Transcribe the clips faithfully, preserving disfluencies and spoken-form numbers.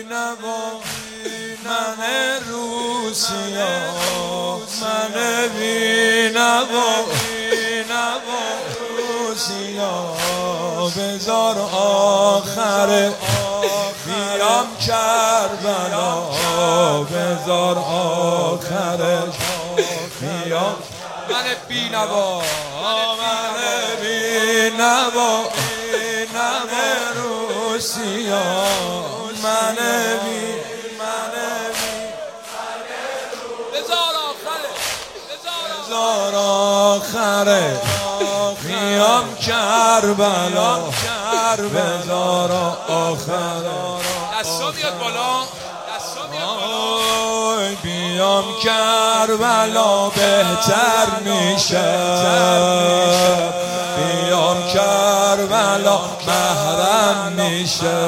نوا من روسیا من بی نوا روسیا بذار آخره بیام کربلا بذار آخره بیام من بی نوا من بی نوا من روسیا من بی من بی بذار آخره بذار آخره میام کربلا بذار آخره دستا میاد بالا آی بیام کربلا بهتر میشه بیام کربلا محرم میشه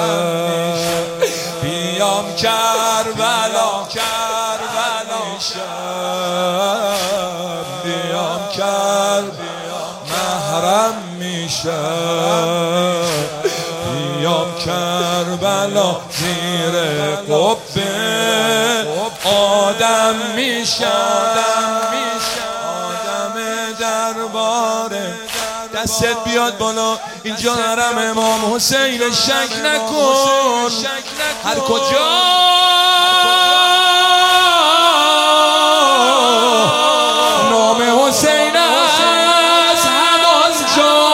بیام کربلا کربلا میشه بیام کربلا محرم میشه بیام کربلا زیر قبه آدم میشه آدم درباره دستت بیاد بالا اینجا حرم امام حسین شک نکن هر کجا نام حسین از همان جا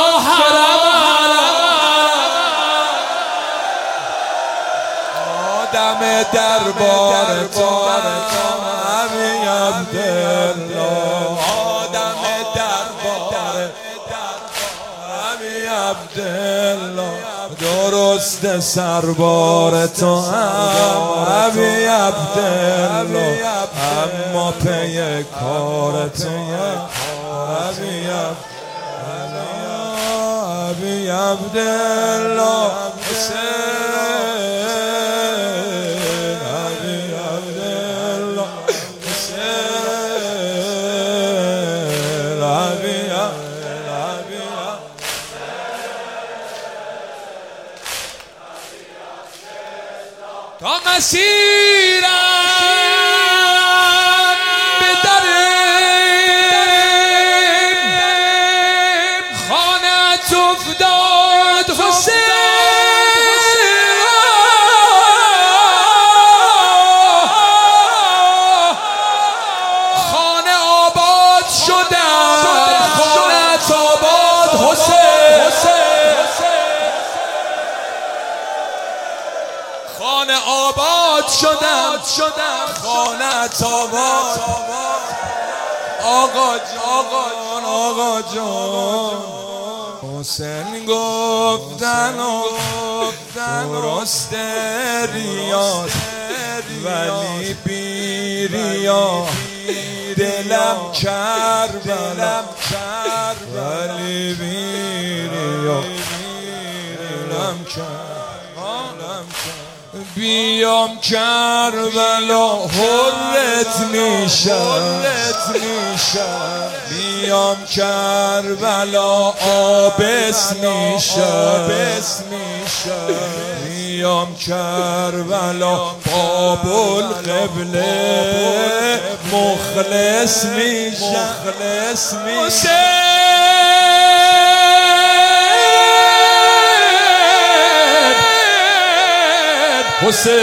آدم دربار تو همی عبدالله آدم دربار همی عبدالله درست سربار تو هم همی عبدالله اما پی کار تو همی همی عبدالله تا مسیرم به در خانه‌ات افتاد حسین خانه آباد شدم خانه‌ات آباد حسین خانه آباد شدم شدم خانه آباد آقا جان آقا جان حسین گفتن و درست ریاض ولی بی ریا دلم کربلا ولی بی ریا دلم کربلا بیام کربلا حرت میشم بیام کربلا آبس میشم بیام کربلا باب القبله مخلص میشم حسین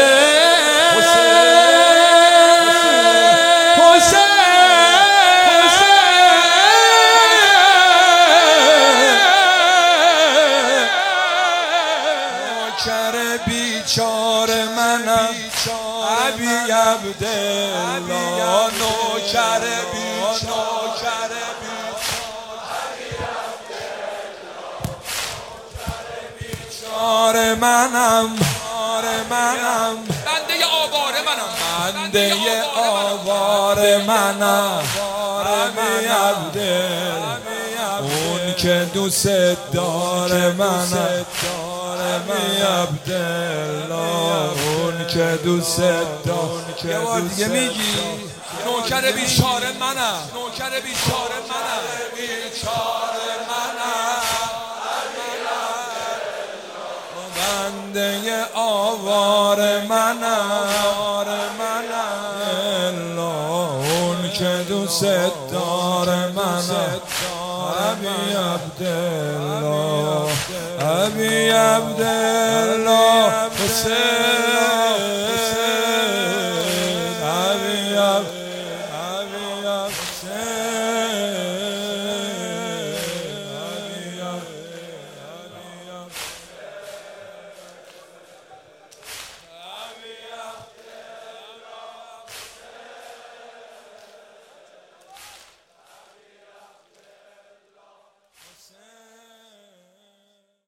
حسین نوکر بیچاره منم ابی عبدالله نوکر بیچاره بیچاره منم منم بنده آواره منم بنده آواره منم امی عبدالله اون که دوست داره منم امی عبدالله اون که دوست داره یه بار دیگه میگی نوکر بیچاره منم نوکر بیچاره منم بیچاره منم بنده آوار منم اون که دوست دار منم ابی عبدالله ابی عبدالله حسین